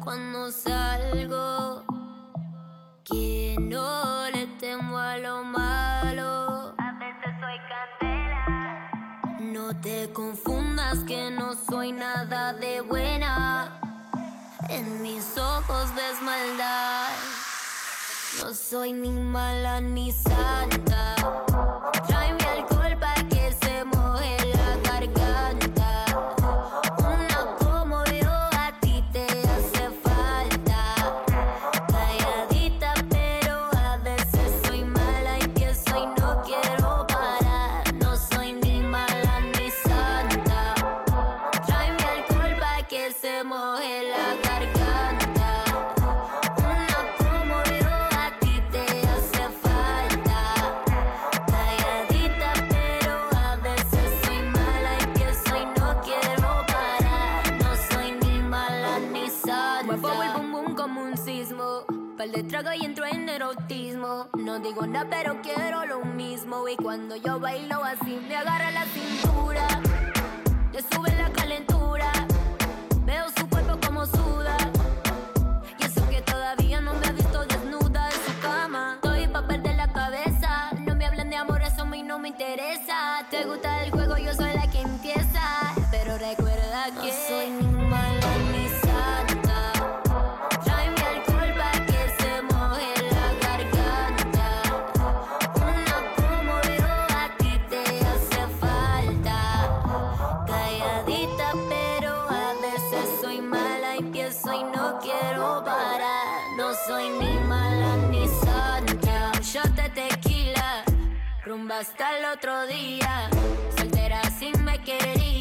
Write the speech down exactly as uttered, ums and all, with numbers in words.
cuando salgo, que no le temo a lo malo. A veces soy candela. No te confundas que no soy nada de buena. En mis ojos ves maldad. No soy ni mala ni santa. Tráeme alcohol pa' que se moje la garganta. Una como yo a ti te hace falta. Calladita pero a veces soy mala, empiezo y no quiero parar. No soy ni mala ni santa. Tráeme alcohol pa' que se moje la garganta. Una como yo a ti te hace falta. Calladita pero a veces soy mala, empiezo y no quiero parar. No soy ni mala ni santa. Muevo el bum bum como un sismo. Par de trago y entro en erotismo. No digo nada pero quiero lo mismo. Y cuando yo bailo así me agarra la cintura. Le sube la calentura. Veo su cuerpo como suda. Y eso que todavía no me ha visto desnuda en su cama. Estoy pa' perder la cabeza. No me hablan de amor, eso a mí no me interesa. Te gusta el juego, yo soy la que empieza. Pero recuerda que no soy ni mala ni santa. Tráeme alcohol pa' que se moje la garganta. Una como yo a ti te hace falta. Calladita pero a veces soy mala, empiezo y no quiero parar. No soy ni mala ni santa. Un shot de tequila, rumba hasta el otro día. Soltera si me quería.